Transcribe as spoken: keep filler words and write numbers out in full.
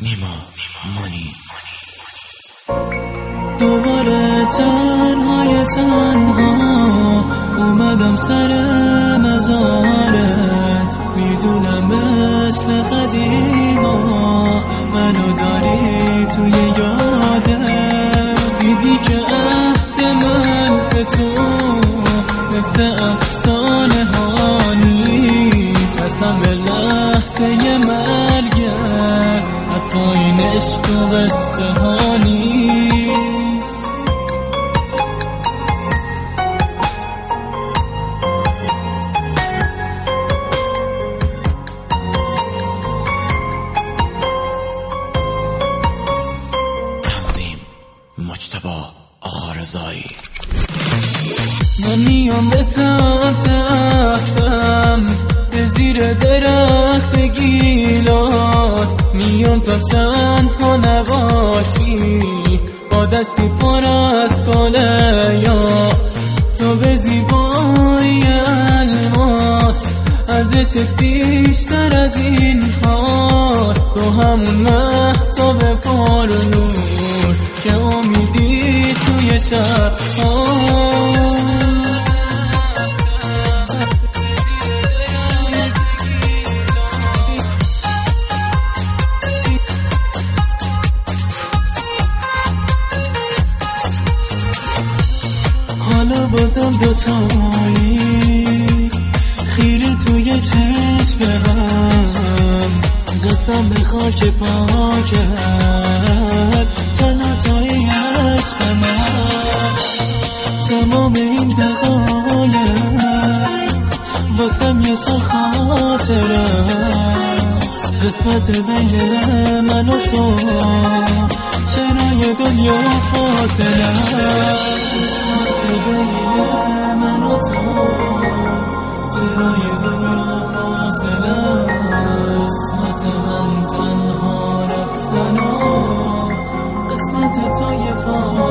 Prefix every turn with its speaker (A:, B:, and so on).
A: نیما مانی.
B: دوباره تنهای تنها اومدم سر مزارت، میدونم مثل قدیما منو داری توی یادت. دیدی که عهد من به تو مثل افسانه ها نیست، قسم به لحظه مرگت حتی این عشق و قصه ها نیست.
A: مجتبی آقا رضایی.
B: من میام به سمت عهدم، به زیر درخت گیلاس میام تا تنها نباشی، با دستی پر از گل یاس. صبح زیبایی الماس، ازش بیشتر از این هاست. تو همون مهتاب پر نور که امیدی توی شب ها. حالا بازم دوتایی خیره توی چشم هم، قسم به خاک پاکت تنها توی عشق من. تمام این دقایق واسم یه سال خاطره است، قسمت بین من و تو چرا یه دنیا فاصله است. من و تو چرا یه دنیا فاصله، قسمت من تنها رفتن و قسمت تو یه فاصله.